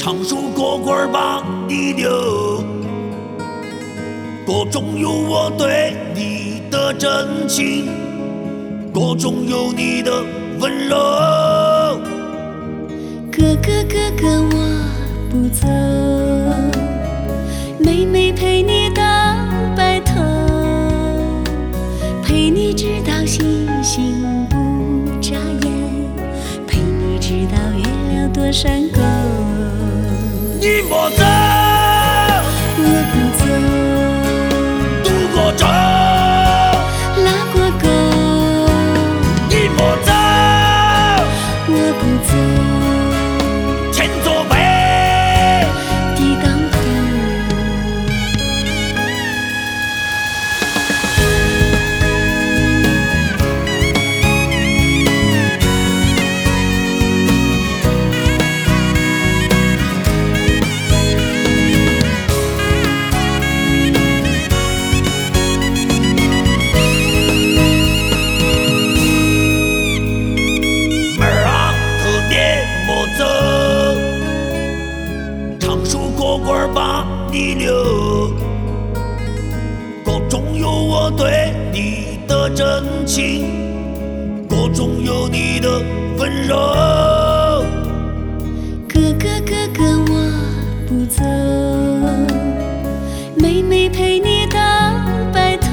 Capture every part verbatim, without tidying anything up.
唱首歌歌把你留，歌中有我对你的真情，歌中有你的温柔。 哥哥哥哥我不走，妹妹陪你到白头，陪你直到星星不眨眼，陪你直到月亮多山沟。 你莫走， 我不走， 渡过舟， 拉过沟。 你莫走， 我不走， 前座背， 抵挡头。 唱首歌歌把你留，歌中有我对你的真情，歌中有你的温柔。 哥哥哥哥我不走，妹妹陪你到白头，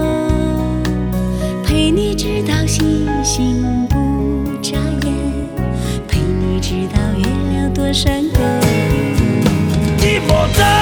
陪你直到星星不眨眼，陪你直到月亮多山沟。 你莫走。